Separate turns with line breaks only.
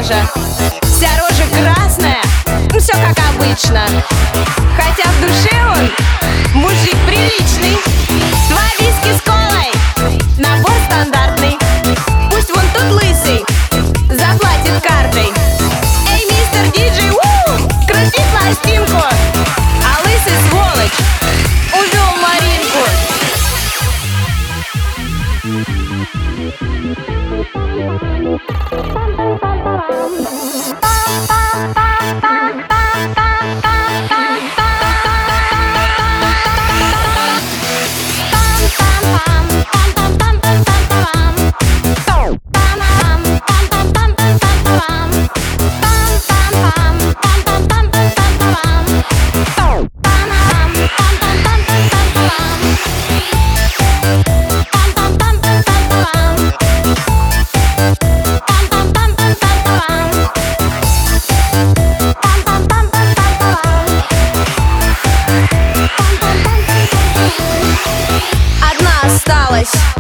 рожа. Вся рожа красная, все как обычно. Хотя в душе он мужик приличный. Два виски с колой, набор стандартный. Пусть вон тот лысый заплатит картой. Эй, мистер диджей, крути пластинку. А лысый сволочь увел Маринку. Одна осталась.